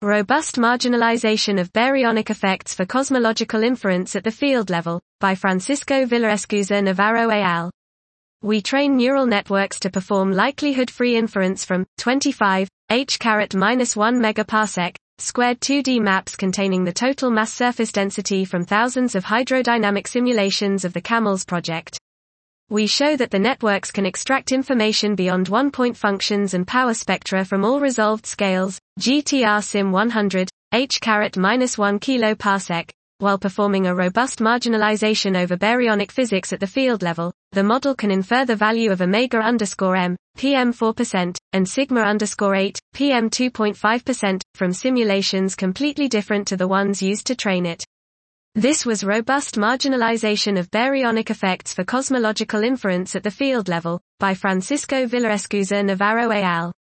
Robust Marginalization of Baryonic Effects for Cosmological Inference at the Field Level, by Francisco Villaescusa Navarro et al. We train neural networks to perform likelihood-free inference from 25 h⁻⁻1 megaparsec squared 2D maps containing the total mass surface density from thousands of hydrodynamic simulations of the CAMELS project. We show that the networks can extract information beyond one-point functions and power spectra from all resolved scales, GTR Sim 100, h⁻⁻1 kiloparsec, while performing a robust marginalization over baryonic physics at the field level. The model can infer the value of omega_m, PM 4%, and sigma_8, PM 2.5%, from simulations completely different to the ones used to train it. This was Robust Marginalization of Baryonic Effects for Cosmological Inference at the Field Level, by Francisco Villaescusa Navarro et al.